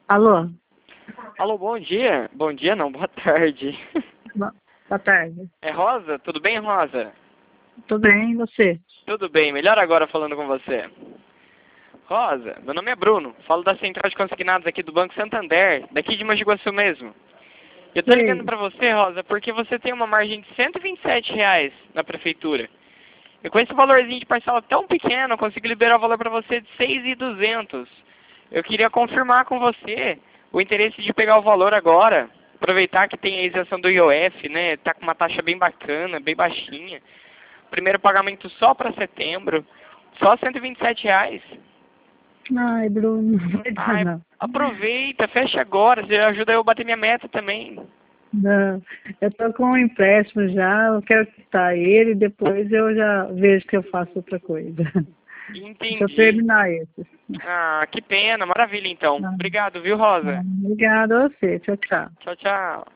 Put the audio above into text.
Alô? Alô, bom dia. Bom dia não, boa tarde. Boa tarde. É Rosa? Tudo bem, Rosa? Tudo bem, e você? Tudo bem, melhor agora falando com você. Rosa, meu nome é Bruno, falo da Central de Consignados aqui do Banco Santander, daqui de Mogi Guaçu mesmo. Eu tô ligando Sei. pra você, Rosa, porque você tem uma margem de R$ 127 na prefeitura. E com esse valorzinho de parcela tão pequeno, eu consigo liberar o valor pra você de 6.200. Eu queria confirmar com você o interesse de pegar o valor agora. Aproveitar que tem a isenção do IOF, né? Tá com uma taxa bem bacana, bem baixinha. Primeiro pagamento só para setembro. Só R$ 127. Ai, Bruno, não vai dar Ai, não. aproveita, fecha agora. Você ajuda eu a bater minha meta também. Não, eu tô com um empréstimo já, eu quero quitar ele, depois eu já vejo que eu faço outra coisa. Deixa eu Entendi. terminar esse. Ah, que pena. Maravilha, então. Ah, Obrigado, viu, Rosa? Obrigada a você, tchau, tchau. Tchau, tchau.